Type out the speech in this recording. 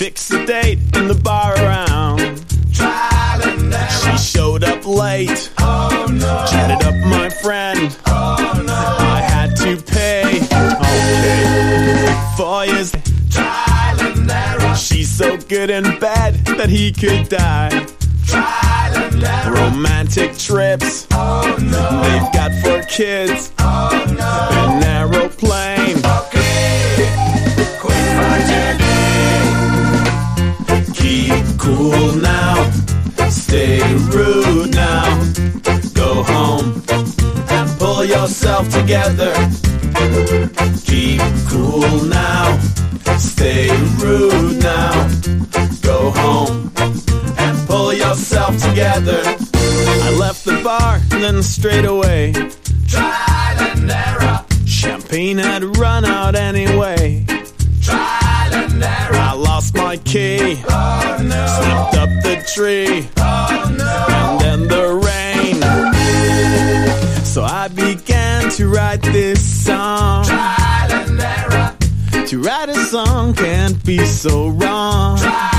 fix a date in the bar around. Trial and error. She showed up late. Oh no. Chatted up my friend. Oh no. I had to pay. Okay. 4 years. Trial and error. She's so good in bed that he could die. Trial and error. Romantic trips. Oh no. They've got 4 kids. Oh no. An aeroplane. Okay. Quit for today. Keep cool now. Stay rude now. Go home and pull yourself together. Keep cool now. Stay rude now. Go home and pull yourself together. I left the bar and then straight away. Trial and error. Champagne had run out anyway. Trial and error. I lost my key. Oh no. Slipped up the tree. Oh no. And then the rain. So I began to write this song. Trial and error. To write a song can't be so wrong.